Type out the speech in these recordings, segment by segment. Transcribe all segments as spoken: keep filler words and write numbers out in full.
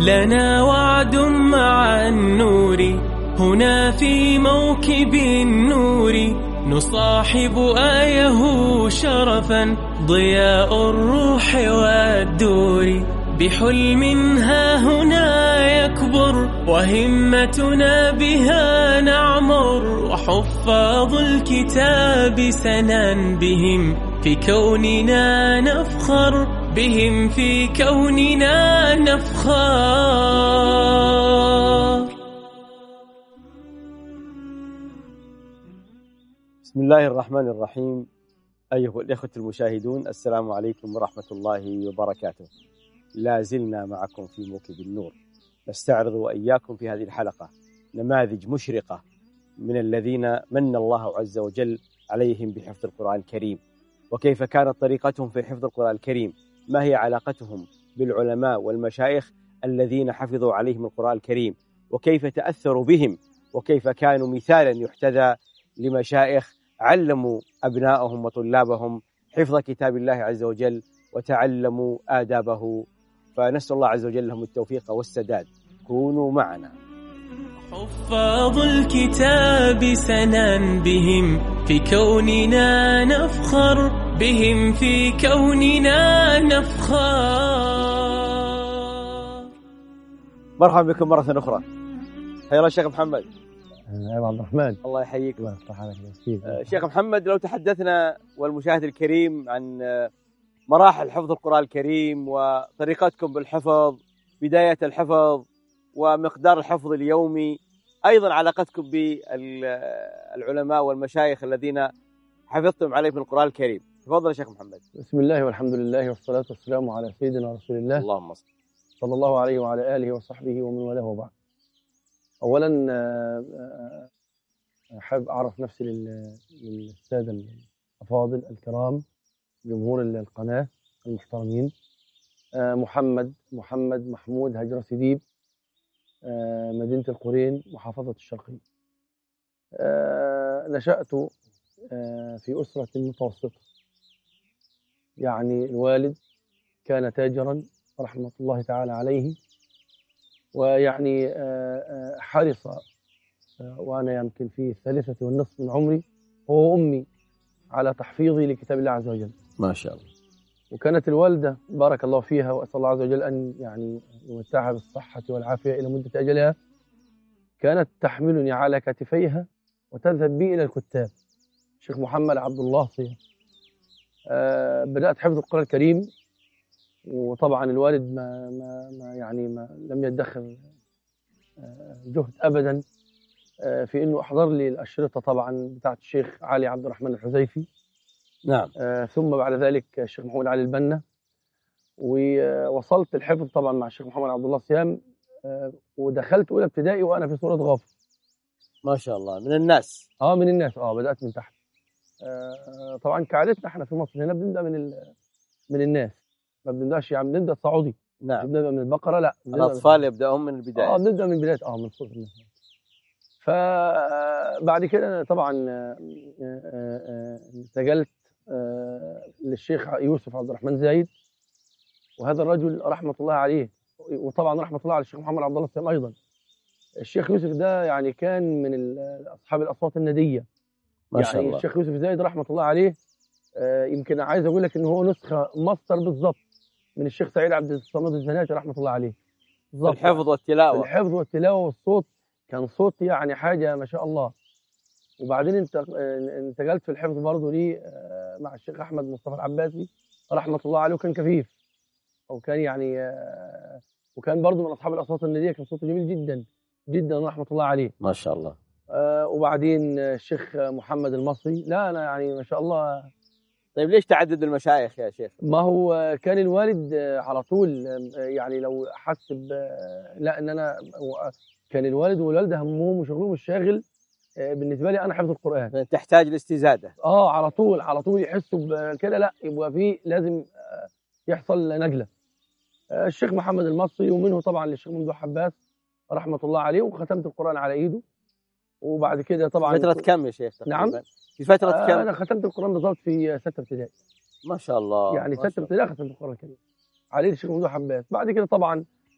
لنا وعد مع النور هنا في موكب النور، نصاحب آيه شرفا ضياء الروح والدور، بحلم ها هنا يكبر وهمتنا بها نعمر، وحفاظ الكتاب سنن بهم في كوننا نفخر، بهم في كوننا نفخر. بسم الله الرحمن الرحيم. أيها الإخوة المشاهدون، السلام عليكم ورحمة الله وبركاته. لا زلنا معكم في موكب النور، نستعرض وإياكم في هذه الحلقة نماذج مشرقة من الذين من الله عز وجل عليهم بحفظ القرآن الكريم، وكيف كانت طريقتهم في حفظ القرآن الكريم، ما هي علاقتهم بالعلماء والمشايخ الذين حفظوا عليهم القرآن الكريم، وكيف تأثروا بهم، وكيف كانوا مثالا يحتذى لمشايخ علموا أبنائهم وطلابهم حفظ كتاب الله عز وجل وتعلموا آدابه. فنسأل الله عز وجل لهم التوفيق والسداد. كونوا معنا. حفاظ الكتاب سنن بهم في كوننا نفخر، بهم في كوننا نفخر. مرحبا بكم مرة أخرى. حيا الله شيخ محمد. أيوة عبد الرحمن، الله يحييك. الله يفتح عليك. شيخ محمد، لو تحدثنا والمشاهد الكريم عن مراحل حفظ القرآن الكريم وطريقتكم بالحفظ، بداية الحفظ ومقدار الحفظ اليومي، أيضا علاقتكم بالعلماء والمشايخ الذين حفظتم عليهم القرآن الكريم. تفضل يا شيخ محمد. بسم الله والحمد لله والصلاة والسلام على سيدنا رسول الله، اللهم صل صلى الله عليه وعلى آله وصحبه ومن والاه وبعد. أولا أحب أعرف نفسي للسادة الأفاضل الكرام، جمهور القناة المحترمين. محمد محمد محمود هجرة سديب، مدينة القرين، محافظة الشرقية. نشأت في أسرة متوسطة، يعني الوالد كان تاجرا رحمة الله تعالى عليه، ويعني حرص، وأنا يمكن في الثالثة والنصف من عمري هو أمي على تحفيظي لكتاب الله عز وجل. ما شاء الله. وكانت الوالدة بارك الله فيها، وأسأل الله عز وجل أن يعني يمتعها بالصحة والعافية إلى مدة أجلها، كانت تحملني على كتفيها وتذهب بي إلى الكتاب. الشيخ محمد عبد الله صيام. أه بدأت حفظ القرآن الكريم، وطبعا الوالد ما, ما, ما يعني ما لم يدخر جهد أبدا في إنه أحضر لي الأشرطة طبعا بتاعت الشيخ علي عبد الرحمن الحذيفي. نعم. آه ثم بعد ذلك الشيخ محمود علي البنا، ووصلت الحفظ طبعا مع الشيخ محمد عبد الله صيام. آه ودخلت أولى ابتدائي وأنا في سورة غافر. ما شاء الله. من الناس. اه من الناس. اه بدأت من تحت. آه طبعا كعادتنا احنا في مصر هنا بنبدأ من من الناس، ما بنبداش يعني بنبدأ صعودي. نعم. بنبدأ من البقرة، لا الأطفال يبدأهم من البداية. اه بنبدأ من بداية اه من سورة الناس. فبعد كده طبعا انتقلت للشيخ يوسف عبد الرحمن زايد، وهذا الرجل رحمة الله عليه، وطبعا رحمة الله على الشيخ محمد عبد الله الصيام أيضا. الشيخ يوسف ده يعني كان من أصحاب الأصوات الندية. ما شاء يعني الله. الشيخ يوسف زايد رحمة الله عليه يمكن عايز أقول لك إن هو نسخة ماستر بالضبط من الشيخ سعيد عبد الصمد الزناتي رحمة الله عليه. بالضبط. الحفظ والتلاوة. الحفظ والتلاوة والصوت، كان صوت يعني حاجة ما شاء الله. وبعدين انت انتقلت في الحفظ برضه لي مع الشيخ أحمد مصطفى العباسي رحمة الله عليه، وكان كفيف، أو كان يعني وكان برضه من أصحاب الأصوات الندية، كان صوته جميل جدا جدا رحمة الله عليه. ما شاء الله. وبعدين الشيخ محمد المصري، لا أنا يعني ما شاء الله. طيب ليش تعدد المشايخ يا شيخ؟ ما هو كان الوالد على طول يعني لو حس لا ان انا كان الوالد والوالده همهم وشغلهم الشاغل بالنسبه لي انا حفظ القران. تحتاج الاستزاده. اه على طول على طول يحسوا بكده، لا يبقى في لازم يحصل نجله. الشيخ محمد المصري، ومنه طبعا للشيخ ممدوح عباس رحمه الله عليه، وختمت القران على ايده. وبعد كده طبعا فتره كم يا شيخ تقريبا؟ نعم في فتره آه كم؟ انا ختمت القران بالضبط في سته ابتدائي. ما شاء الله. يعني سته ابتدائي ختمت القران الكريم عليه الشيخ ممدوح عباس. بعد كده طبعا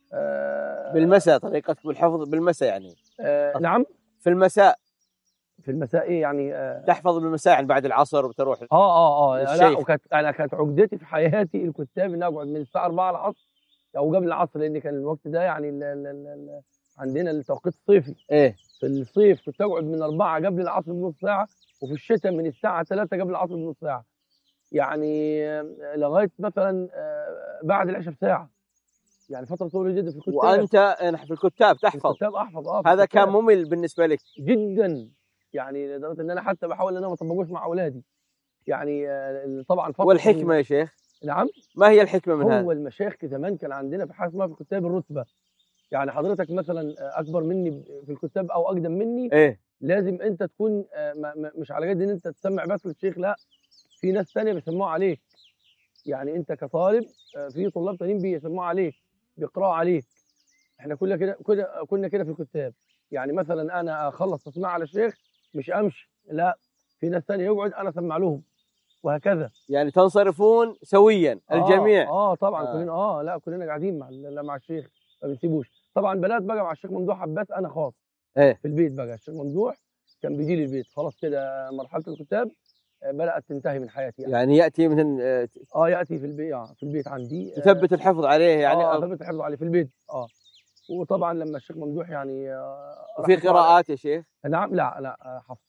آه بالمساء طريقتك بالحفظ بالمساء يعني؟ آه نعم. في المساء في المساء ايه يعني؟ آه تحفظ بالمساء يعني بعد العصر بتروح؟ اه اه اه لا، للشيخ. وكانت انا كانت عقدتي في حياتي الكتاب ان اقعد من الساعه أربعة العصر او قبل العصر، لان كان الوقت ده يعني ال ال ال ال عندنا التوقيت الصيفي. ايه في الصيف كنت اقعد من أربعة قبل العصر بنص ساعه، وفي الشتاء من الساعه ثلاثة قبل العصر بنص ساعه، يعني آه، لغايه مثلا آه، بعد العشاء بساعه، يعني فتره طويله جدا في الكتاب. وانت في الكتاب في تحفظ؟ الكتاب احفظ. اه في هذا الكتاب. كان ممل بالنسبه لك جدا، يعني لدرجه ان انا حتى بحاول ان انا ما اطبقوش مع اولادي، يعني آه، طبعا فتره. والحكمه يا شيخ؟ نعم. ما هي الحكمه من هذا؟ هو المشايخ زمان كان عندنا في حاجه اسمها في الكتاب الرتبه، يعني حضرتك مثلا اكبر مني في الكتاب او اقدم مني، ايه لازم انت تكون آه، ما- ما- مش على قد ان انت تسمع بس للشيخ، لا، في ناس ثانيه بيسمعوا عليك، يعني انت كطالب آه، في طلاب ثانيين بيسمعوا عليك، بيقراوا عليك. احنا كلنا كده كده كنا كده في الكتاب، يعني مثلا انا اخلص تسمع على الشيخ مش امشي، لا، في ناس ثانيه يقعد انا اسمع لهم، وهكذا. يعني تنصرفون سويا الجميع؟ اه اه طبعا آه. كلنا اه لا كلنا قاعدين مع ال- مع الشيخ، ما بنسيبوش. طبعا بنات بقى مع الشيخ ممدوح عباس انا خاص ايه في البيت بقى. الشيخ ممدوح كان بيجي لي البيت، خلاص كده مرحله الكتاب آه، بدات تنتهي من حياتي يعني. يعني ياتي مثلا آه، اه ياتي في البيت، آه في البيت عندي آه، تثبت الحفظ عليه يعني؟ اه أو ثبت الحفظ عليه في البيت. اه وطبعا لما الشيخ ممدوح يعني آه وفي رحمة الله عليه- قراءات يا شيخ؟ نعم. لا لا آه، حفظ.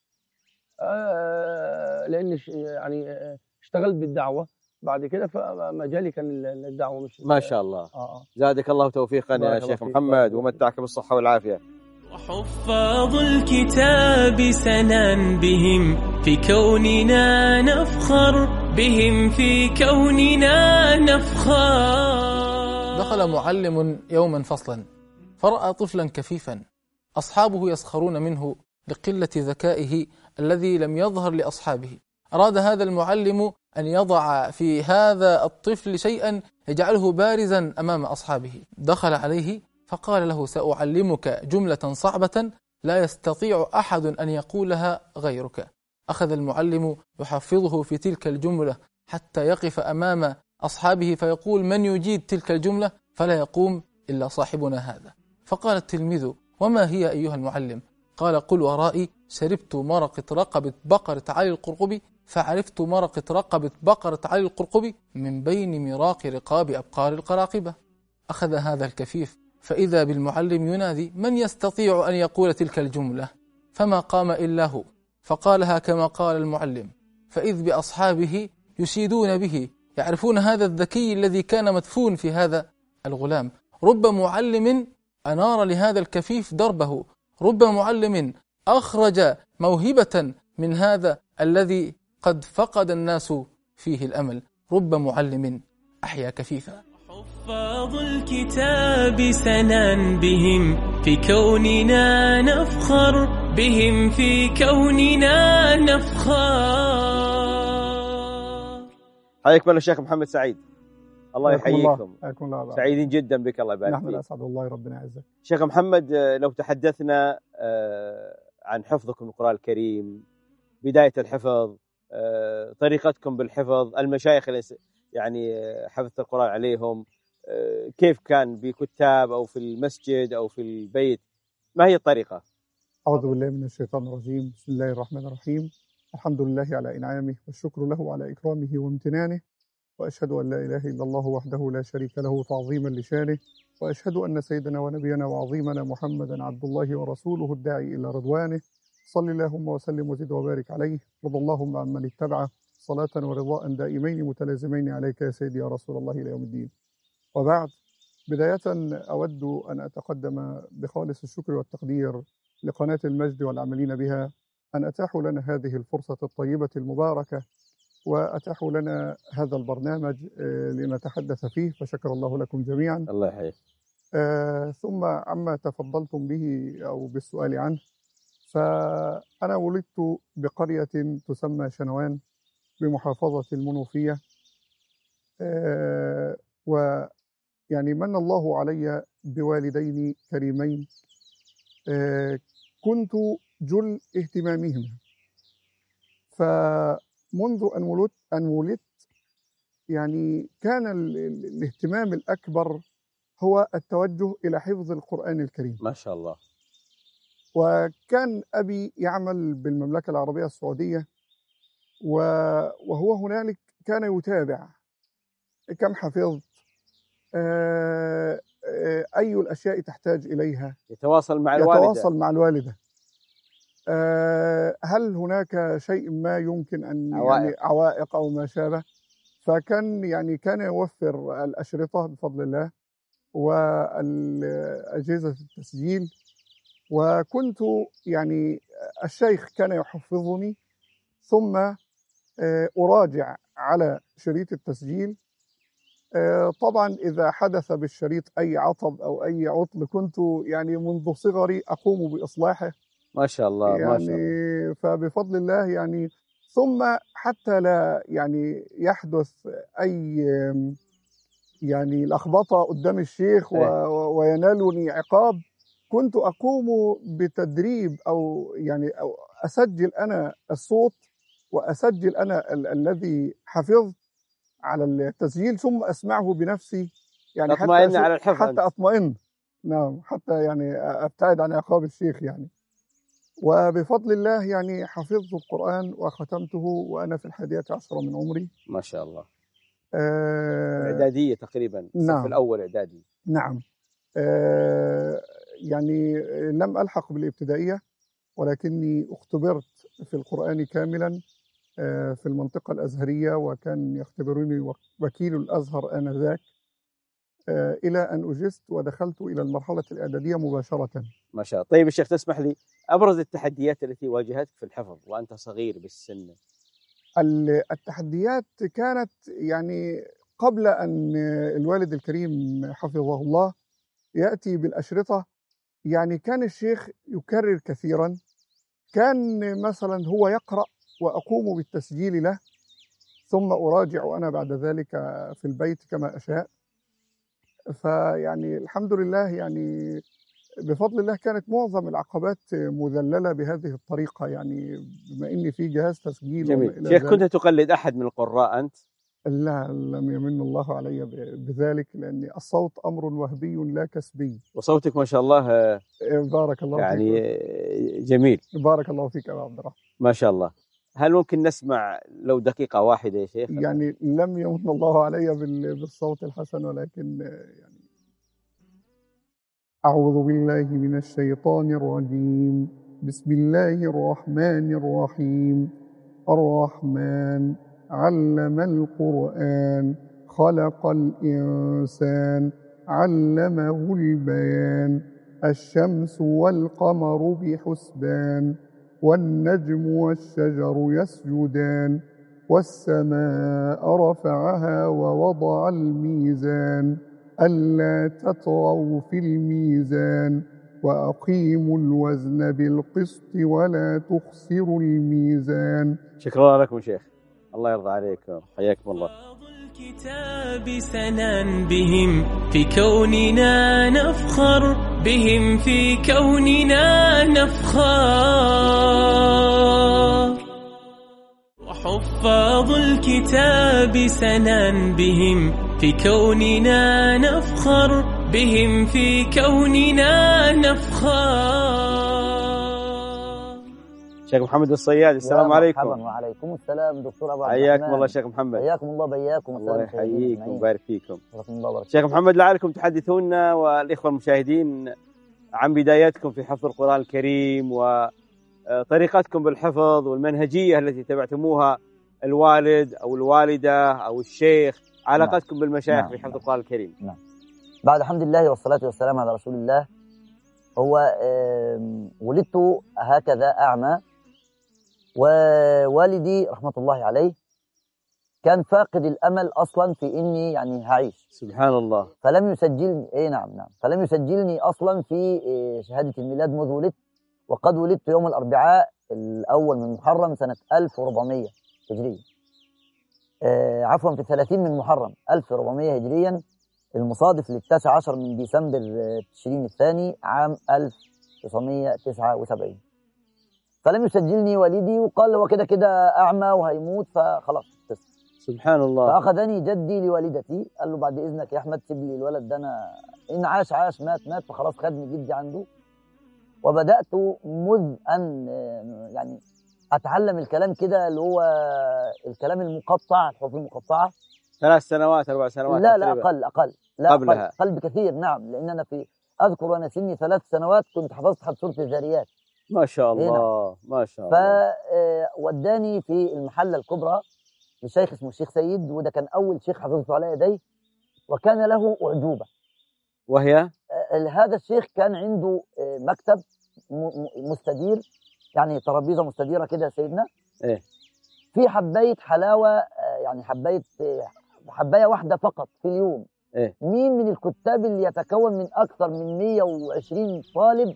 آه لان ش- يعني آه، اشتغلت بالدعوه بعد كده، فمجالي كان الدعوه مش ما شاء الله. اه اه زادك الله توفيقا يا بارك الله شيخ فيك. محمد، بارك الله ومتعك بالصحة والعافية. وحفاظ الكتاب سنا بهم في كوننا نفخر، بهم في كوننا نفخر. دخل معلم يوما فصلا فرأى طفلا كفيفا، أصحابه يسخرون منه لقلة ذكائه الذي لم يظهر لأصحابه. أراد هذا المعلم أن يضع في هذا الطفل شيئا يجعله بارزا أمام أصحابه. دخل عليه فقال له: سأعلمك جملة صعبة لا يستطيع أحد أن يقولها غيرك. أخذ المعلم يحفظه في تلك الجملة حتى يقف أمام أصحابه فيقول: من يجيد تلك الجملة؟ فلا يقوم إلا صاحبنا هذا. فقال التلميذ: وما هي أيها المعلم؟ قال: قل ورائي شربت مرقة رقبة بقرة علي القرقبي فعرفت مرقة رقبة بقرة علي القرقبي من بين مراق رقاب أبقار القراقبة. أخذ هذا الكفيف فإذا بالمعلم ينادي: من يستطيع أن يقول تلك الجملة؟ فما قام إلا هو، فقالها كما قال المعلم، فإذ بأصحابه يشيدون به، يعرفون هذا الذكي الذي كان مدفون في هذا الغلام. رب معلم أنار لهذا الكفيف دربه، رب معلم أخرج موهبة من هذا الذي قد فقد الناس فيه الأمل، رب معلم أحيا كفيفا. حفاظ الكتاب سنا بهم في كوننا نفخر، بهم في كوننا نفخر. حياكم الله الشيخ محمد سعيد، الله يحييكم. حياكم الله. الله سعيدين جدا بك، الله يبارك نحن فيك. الأسعد والله، ربنا يعزك. شيخ محمد، لو تحدثنا عن حفظكم القرآن الكريم، بداية الحفظ، طريقتكم بالحفظ، المشايخ يعني حفظت القرآن عليهم، كيف كان بكتاب أو في المسجد أو في البيت، ما هي الطريقة؟ أعوذ بالله من الشيطان الرجيم. بسم الله الرحمن الرحيم. الحمد لله على إنعامه والشكر له على إكرامه وامتنانه، وأشهد أن لا إله إلا الله وحده لا شريك له تعظيما لشانه، وأشهد أن سيدنا ونبينا وعظيمنا محمدا عبد الله ورسوله الداعي إلى رضوانه. صل اللهم وسلم وزد وبارك عليه، رضى اللهم عن من اتبعه صلاة ورضاء دائمين متلازمين عليك يا سيدي يا رسول الله إلى يوم الدين. وبعد، بداية أود أن أتقدم بخالص الشكر والتقدير لقناة المجد والعاملين بها أن أتاحوا لنا هذه الفرصة الطيبة المباركة، وأتاحوا لنا هذا البرنامج لنتحدث فيه، فشكر الله لكم جميعا. الله يحييك. آه ثم عما تفضلتم به أو بالسؤال عنه، فأنا ولدت بقرية تسمى شنوان بمحافظة المنوفية، آه ويعني من الله علي بوالدين كريمين آه كنت جل اهتمامهما. فمنذ أن ولدت أن ولدت يعني كان ال ال الاهتمام الأكبر هو التوجه إلى حفظ القرآن الكريم. ما شاء الله. وكان أبي يعمل بالمملكة العربية السعودية، وهو هنالك كان يتابع كم حفظت، أي الأشياء تحتاج إليها، يتواصل مع الوالدة يتواصل مع الوالدة، هل هناك شيء ما يمكن أن عوائق. يعني عوائق أو ما شابه. فكان يعني كان يوفر الأشرطة بفضل الله والأجهزة التسجيل، وكنت يعني الشيخ كان يحفظني ثم أراجع على شريط التسجيل. طبعا إذا حدث بالشريط أي عطب أو أي عطل كنت يعني منذ صغري أقوم بإصلاحه. ما شاء الله. يعني ما شاء الله. فبفضل الله يعني ثم حتى لا يعني يحدث أي يعني لخبطة قدام الشيخ وينالني عقاب، كنت أقوم بتدريب أو يعني أو أسجل أنا الصوت وأسجل أنا ال الذي حفظت على التسجيل ثم أسمعه بنفسي، يعني حتى على الحفظ حتى أنت. أطمئن. نعم، حتى يعني أبتعد عن عقاب الشيخ يعني. وبفضل الله يعني حفظت القرآن وختمته وأنا في الحادية عشرة من عمري. ما شاء الله. آه إعدادية تقريبا. نعم. الصف الأول إعدادي. نعم. آه يعني لم ألحق بالابتدائية، ولكني اختبرت في القرآن كاملا آه في المنطقة الأزهرية، وكان يختبرني وكيل الأزهر آنذاك آه إلى أن أجزت ودخلت إلى المرحلة الإعدادية مباشرة. ما شاء الله. طيب الشيخ، تسمح لي أبرز التحديات التي واجهتك في الحفظ وأنت صغير بالسن؟ التحديات كانت يعني قبل أن الوالد الكريم حفظه الله يأتي بالأشرطة، يعني كان الشيخ يكرر كثيرا، كان مثلا هو يقرأ وأقوم بالتسجيل له ثم أراجع أنا بعد ذلك في البيت كما أشاء. فيعني الحمد لله يعني بفضل الله كانت معظم العقبات مذللة بهذه الطريقة، يعني بما إني في جهاز تسجيل. جميل. شيخ، كنت تقلد أحد من القراء أنت؟ لا، لم يمن الله علي بذلك، لأن الصوت أمر وهبي لا كسبي. وصوتك ما شاء الله بارك الله يعني فيك. جميل. بارك الله فيك يا عبد الرحمن. ما شاء الله. هل ممكن نسمع لو دقيقة واحدة يا شيخ؟ يعني لم يمن الله علي بالصوت الحسن، ولكن يعني أعوذ بالله من الشيطان الرجيم. بسم الله الرحمن الرحيم. الرحمن علم القرآن خلق الإنسان علمه البيان. الشمس والقمر بحسبان والنجم والشجر يسجدان والسماء رفعها ووضع الميزان ألا تطغوا في الميزان وأقيموا الوزن بالقسط ولا تخسروا الميزان. شكرا لكم شيخ، الله يرضى عليكم، حياكم الله. الكتاب سنن بهم في كوننا نفخر، بهم في كوننا نفخر. وحفاظ الكتاب سنن بهم في كوننا نفخر، بهم في كوننا نفخر. شيخ محمد الصياد، السلام عليكم. مرحبا. وعليكم السلام دكتور ابو عبد الرحمن. حياكم الله شيخ محمد. حياكم الله بياكم. الله يحييكم ويبارك فيكم. الله شيخ محمد، لعلكم تحدثونا والاخوه المشاهدين عن بداياتكم في حفظ القرآن الكريم وطريقتكم بالحفظ والمنهجيه التي تبعتموها، الوالد او الوالده او الشيخ، علاقتكم نعم. بالمشايخ نعم. في حفظ القرآن الكريم. نعم. بعد الحمد لله والصلاه والسلام على رسول الله. هو ولدت هكذا اعمى، ووالدي رحمة الله عليه كان فاقد الأمل أصلا في إني يعني هعيش. سبحان الله. فلم يسجلني إيه نعم نعم فلم يسجلني أصلا في شهادة الميلاد منذ ولدت، وقد ولدت يوم الأربعاء الأول من محرم سنة ألف وأربعمائة هجرية. آه عفوا في ثلاثين من محرم ألف وأربعمائة هجريا، المصادف للتاسع عشر من ديسمبر تشرين الثاني عام ألف وتسعمائة وتسعة وسبعين. فلم يسجلني والدي، وقال هو كده كده أعمى وهيموت فخلاص. سبحان الله. فأخذني جدي لوالدتي، قال له بعد إذنك يا أحمد سيب لي الولد ده، أنا إن عاش عاش مات مات، فخلاص خدني جدي عنده. وبدأت منذ أن يعني أتعلم الكلام كده، اللي هو الكلام المقطع، الحروف المقطعة. ثلاث سنوات أربع سنوات لا لا أقل أقل لا قبلها. أقل, أقل بكثير. نعم، لأن أنا في أذكر وأنا سني ثلاث سنوات كنت حفظت حتى سورة الذاريات. ما شاء الله ما شاء الله. فوداني في المحلة الكبرى لشيخ اسمه الشيخ سيد، وده كان أول شيخ حفظته على يديه، وكان له أعجوبة. وهي هذا الشيخ كان عنده مكتب مستدير، يعني ترابيزة مستديرة كده يا سيدنا، إيه؟ في حباية حلاوة، يعني حباية حباية واحدة فقط في اليوم. إيه؟ مين من الكتاب اللي يتكون من أكثر من مئة وعشرين طالب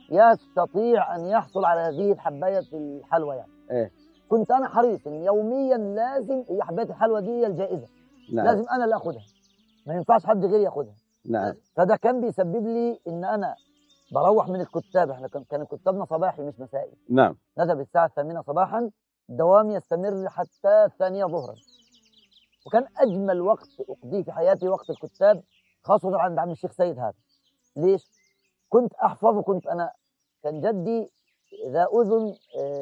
يستطيع أن يحصل على هذه الحباية الحلوى يعني؟ إيه؟ كنت أنا حريص إن يوميا لازم هي حباية الحلوى دي هي الجائزة. نعم. لازم أنا اللي أخذها، ما ينفعش حد غيري ياخذها. نعم. فده كان بيسبب لي إن أنا بروح من الكتاب، احنا كان كتابنا صباحي مش مسائي. نعم. نذهب الساعة الثامنة صباحا، الدوام يستمر حتى الثانية ظهرا، وكان أجمل وقت أقضيه في حياتي وقت الكتاب، خاصة عند عم الشيخ سيد هذا. ليش؟ كنت أحفظ، كنت أنا كان جدي ذا أذن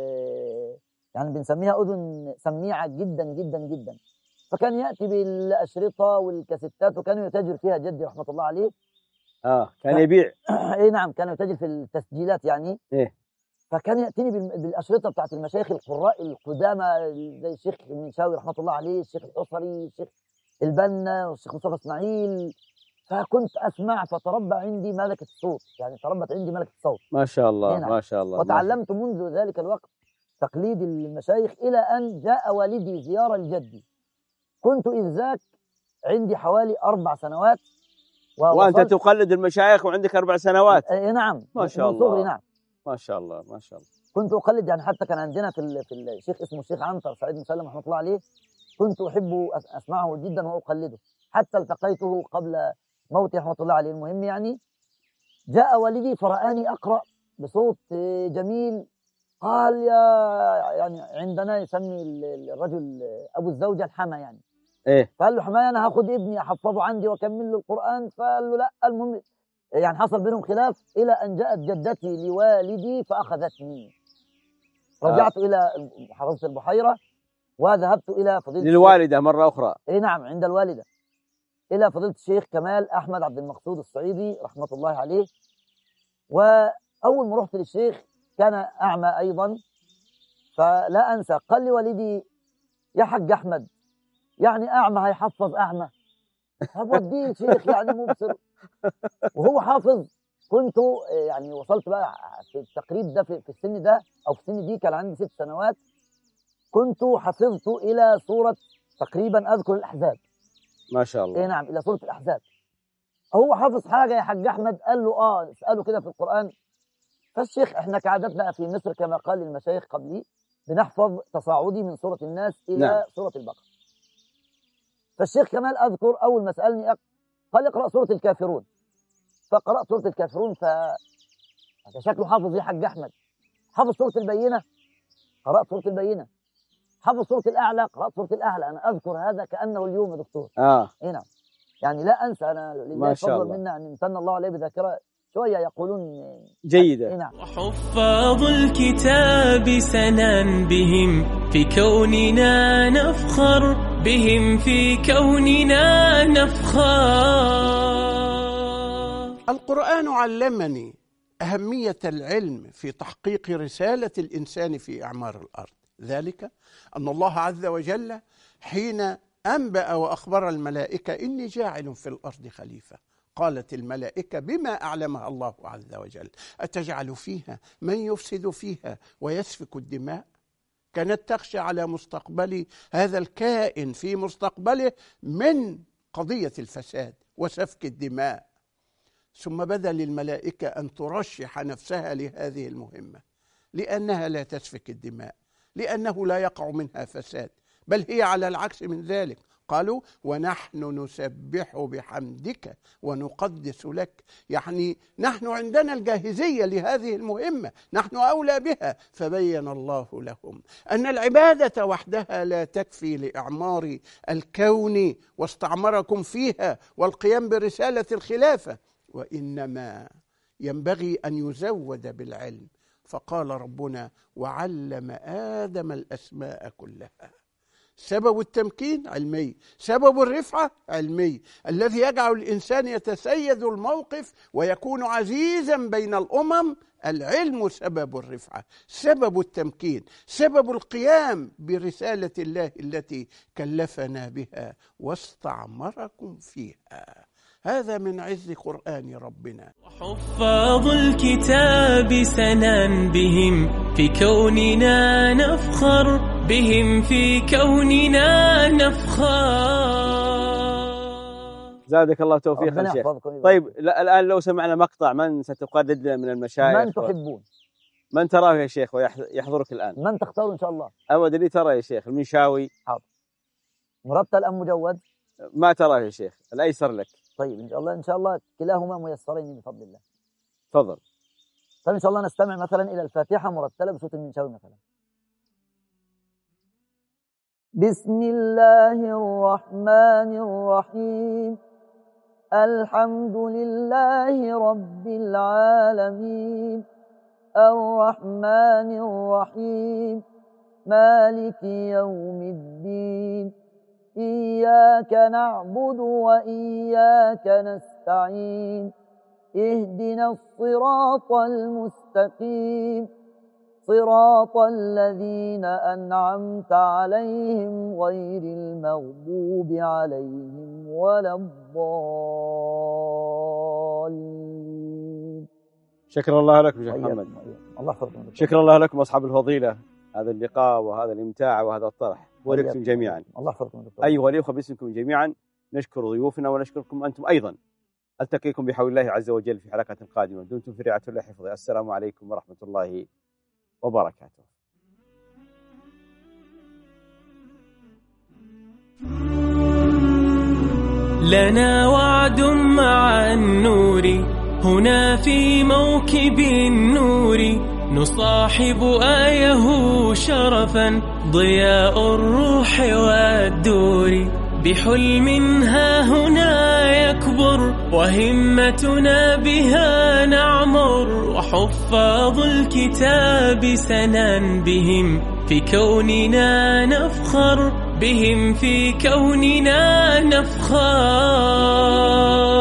آه يعني بنسميها أذن سميعة جدا جدا جدا، فكان يأتي بالأشرطة والكاسيتات، وكان يتاجر فيها جدي رحمة الله عليه. اه كان يبيع. اي نعم، كان يتاجر في التسجيلات يعني. ايه. فكان ياتيني بالاشرطه بتاعت المشايخ القراء القدامى، زي الشيخ المنشاوي رحمه الله عليه، الشيخ الحصري، الشيخ البنا، والشيخ مصطفى اسماعيل. فكنت اسمع، فتربى عندي ملكه الصوت، يعني تربت عندي ملكه الصوت. ما شاء الله نعم. ما شاء الله. وتعلمت منذ ذلك الوقت تقليد المشايخ، الى ان جاء والدي زياره لجدي. كنت اذ ذاك عندي حوالي اربع سنوات. وأنت تقلد المشايخ وعندك أربع سنوات؟ اي نعم، ما شاء الله. صغري. نعم ما شاء الله ما شاء الله. كنت أقلد، يعني حتى كان عندنا في في الشيخ اسمه الشيخ عنتر سعيد مسلم رحمه الله عليه، كنت أحب أسمعه جدا وأقلده، حتى التقيته قبل موته رحمه الله عليه. المهم يعني جاء والدي فرآني أقرأ بصوت جميل، قال يا يعني عندنا يسمي الرجل أبو الزوجة الحما يعني. إيه؟ فقال له حماية أنا هاخد ابني أحفظه عندي وأكمل له القرآن، فقال له لا. المهم يعني حصل بينهم خلاف، إلى أن جاءت جدتي لوالدي فأخذتني. رجعت آه. إلى محافظة البحيرة، وذهبت إلى فضيلة للوالدة مرة أخرى. إيه نعم، عند الوالدة، إلى فضيلة الشيخ كمال أحمد عبد المقصود الصعيدي رحمة الله عليه. وأول ما رحت للشيخ كان أعمى أيضا، فلا أنسى قال لي والدي يا حاج أحمد، يعني أعمى هيحفظ أعمى؟ طب وديه شيخ يعني مبصر وهو حافظ. كنت يعني وصلت بقى في التقريب ده في السن ده او في السن دي، كان عندي ست سنوات، كنت حفظت الى سوره تقريبا اذكر الاحزاب. ما شاء الله. اي نعم، الى سوره الاحزاب. هو حافظ حاجه يا حاج احمد؟ قال له اه، اساله كده في القران. فالشيخ احنا كعادتنا في مصر كما قال المشايخ قبلي بنحفظ تصاعدي من سوره الناس الى نعم. سوره البقره. فالشيخ كمال اذكر اول ما سالني قال اقرا سوره الكافرون، فقرات سوره الكافرون، ف شكله حافظ يا حاج احمد. حافظ سوره البينه، قرات سوره البينه. حافظ سوره الاعلى، قرات سوره الاعلى. انا اذكر هذا كانه اليوم يا دكتور. اه اي نعم، يعني لا انسى. انا لله فضل منا ان امتن الله عليه بذاكره شويه يقولون جيده. نعم. وحفاظ الكتاب سنن بهم في كوننا نفخر، بهم في كوننا نفخر. القرآن علمني أهمية العلم في تحقيق رسالة الإنسان في إعمار الأرض، ذلك أن الله عز وجل حين أنبأ وأخبر الملائكة إني جاعل في الأرض خليفة، قالت الملائكة بما أعلمها الله عز وجل أتجعل فيها من يفسد فيها ويسفك الدماء؟ كانت تخشى على مستقبل هذا الكائن في مستقبله من قضية الفساد وسفك الدماء. ثم بدا للملائكة أن ترشح نفسها لهذه المهمة، لأنها لا تسفك الدماء، لأنه لا يقع منها فساد، بل هي على العكس من ذلك قالوا ونحن نسبح بحمدك ونقدس لك، يعني نحن عندنا الجاهزية لهذه المهمة، نحن أولى بها. فبين الله لهم أن العبادة وحدها لا تكفي لإعمار الكون واستعمركم فيها والقيام برسالة الخلافة، وإنما ينبغي أن يزود بالعلم. فقال ربنا وعلم آدم الأسماء كلها. سبب التمكين علمي، سبب الرفعة علمي، الذي يجعل الإنسان يتسيد الموقف ويكون عزيزا بين الأمم العلم سبب الرفعة، سبب التمكين، سبب القيام برسالة الله التي كلفنا بها واستعمركم فيها. هذا من عز قرآن ربنا. وحفاظ الكتاب سنن بهم في كوننا نفخر، بهم في كوننا نفخر. زادك الله توفيقا ربنا شيخ. يحفظكم. طيب الآن لو سمعنا مقطع، من ستقلد لنا من المشايخ؟ من تحبون؟ من تراه يا شيخ ويحضرك الآن؟ من تختاروا إن شاء الله؟ أود لي ترى يا شيخ المنشاوي. حاضر. مرتل أم مجود؟ ما تراه يا شيخ، الأيسر لك. طيب إن شاء الله إن شاء الله كلاهما ميسرين بفضل الله. تفضل. طيب إن شاء الله نستمع مثلا إلى الفاتحة مرتلة بصوت المنشاوي مثلا. بسم الله الرحمن الرحيم. الحمد لله رب العالمين الرحمن الرحيم مالك يوم الدين إياك نعبد وإياك نستعين اهدنا الصراط المستقيم صراط الذين أنعمت عليهم غير المغضوب عليهم ولا الضالين. شكرا الله لكم شيخ محمد. الله يحفظكم. شكرا الله لكم أصحاب الفضيلة، هذا اللقاء وهذا الإمتاع وهذا الطرح ولكم جميعا. الله يحفظكم. أيها الأخوة باسمكم جميعا نشكر ضيوفنا ونشكركم أنتم أيضا. ألتقيكم بحول الله عز وجل في حلقة قادمة. دمتم في رعاية الله حفظه. السلام عليكم ورحمة الله وبركاته. لنا وعد مع النور هنا في موكب النور، نصاحب آيه شرفا ضياء الروح والدور، بحلم ها هنا يكبر وهمتنا بها نعمر، وحفاظ الكتاب سنن بهم في كوننا نفخر، بهم في كوننا نفخر.